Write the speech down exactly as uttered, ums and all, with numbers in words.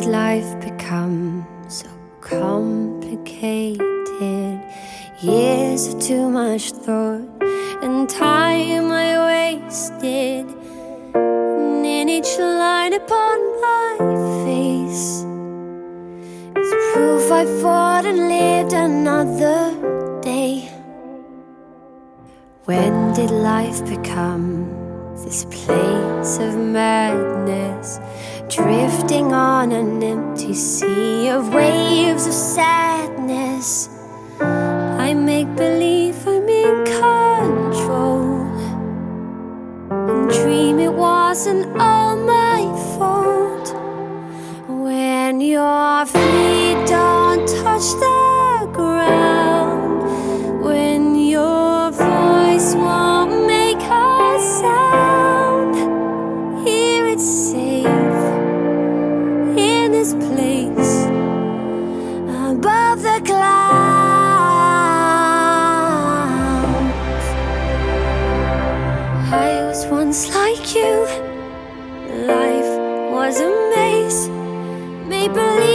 did life become so complicated? Years of too much thought and time I wasted, and in each line upon my face is proof I fought and lived another day. When did life become this place of madness, drifting on an empty sea of waves of sadness? I make believe I'm in control and dream it wasn't all my fault. When your feet don't touch the ground, when your voice won't make a sound, here it's safe in this place above the clouds. I was once like you, life was a maze, made believe